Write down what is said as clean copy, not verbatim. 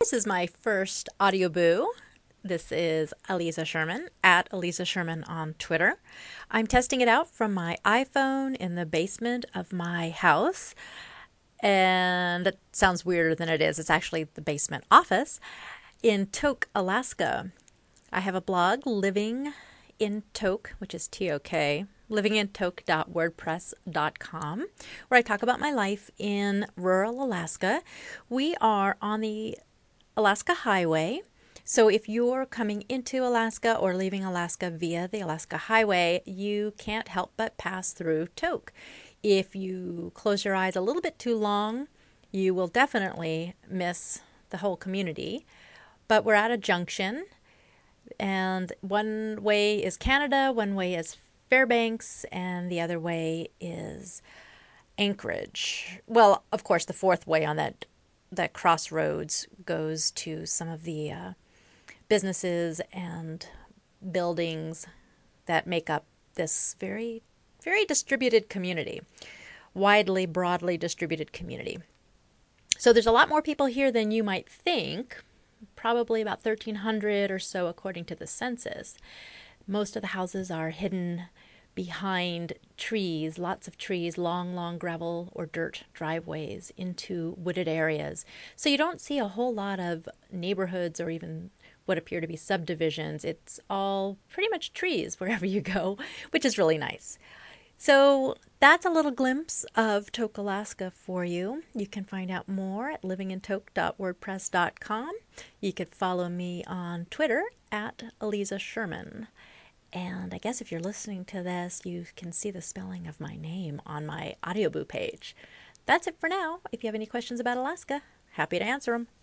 This is my first audio boo. This is Aliza Sherman at Aliza Sherman on Twitter. I'm testing it out from my iPhone in the basement of my house. And it sounds weirder than it is. It's actually the basement office in Tok, Alaska. I have a blog, Living in Tok, which is T-O-K, livingintok.wordpress.com, where I talk about my life in rural Alaska. We are on the Alaska Highway. So if you're coming into Alaska or leaving Alaska via the Alaska Highway, you can't help but pass through Tok. If you close your eyes a little bit too long, you will definitely miss the whole community. But we're at a junction, and one way is Canada, one way is Fairbanks, and the other way is Anchorage. Well, of course, the fourth way on that crossroads goes to some of the businesses and buildings that make up this very, very distributed community, broadly distributed community. So there's a lot more people here than you might think, probably about 1,300 or so according to the census. Most of the houses are hidden behind trees, lots of trees, long gravel or dirt driveways into wooded areas. So you don't see a whole lot of neighborhoods or even what appear to be subdivisions. It's all pretty much trees wherever you go, which is really nice. So that's a little glimpse of Tok, Alaska for you. You can find out more at livingintok.wordpress.com. You could follow me on Twitter at Aliza Sherman. And I guess if you're listening to this, you can see the spelling of my name on my Audioboo page. That's it for now. If you have any questions about Alaska, happy to answer them.